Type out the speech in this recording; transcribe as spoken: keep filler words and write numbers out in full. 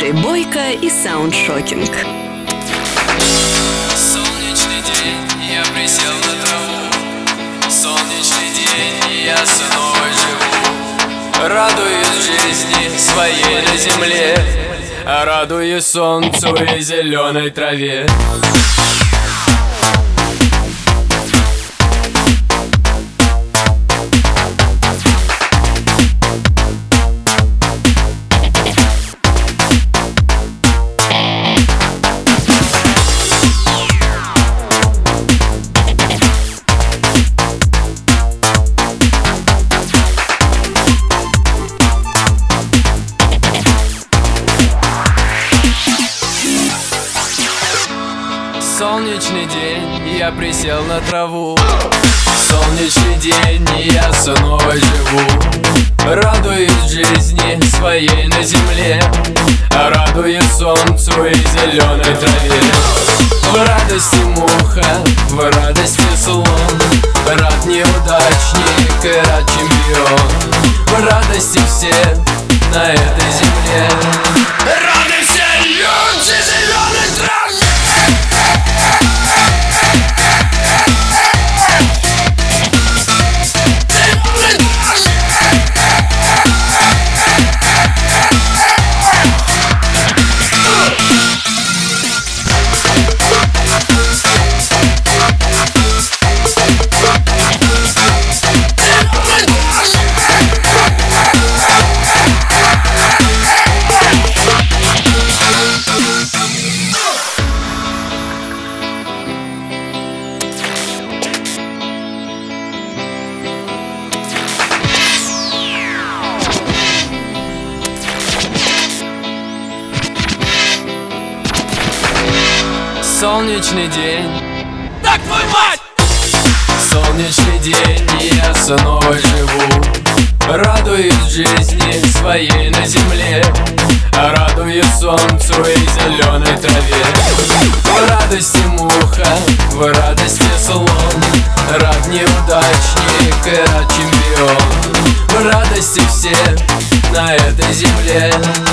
диджей Бойко и Soundshocking. Солнечный день, я присел на траву. Солнечный день, и я снова живу. Радуюсь жизни своей на земле, радуюсь солнцу и зеленой траве. Солнечный день, я присел на траву. Солнечный день, и я снова живу. Радуюсь жизни своей на земле, радуюсь солнцу и зеленой траве. В радости муха, в радости слон, рад неудачник и рад чемпион. В радости все на этой земле, рады все люди зеленой траве. Солнечный день, так твою мать! Солнечный день, и я снова живу. Радуюсь жизни своей на земле, радуюсь солнцу и зеленой траве. В радости муха, в радости слон, рад неудачник и рад чемпион. В радости все на этой земле.